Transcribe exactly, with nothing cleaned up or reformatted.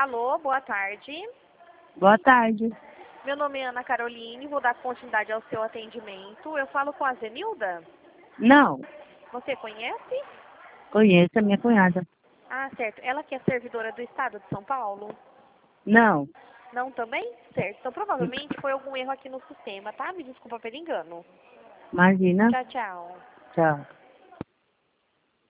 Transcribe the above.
Alô, boa tarde. Boa tarde. Meu nome é Ana Caroline, vou dar continuidade ao seu atendimento. Eu falo com a Zenilda? Não, Você conhece? conheço a minha cunhada. Ah, certo. Ela que é servidora do Estado de São Paulo? Não, Não também? Certo. Então, provavelmente foi algum erro aqui no sistema, tá? Me desculpa pelo engano. imagina. Tchau, tchau. Tchau.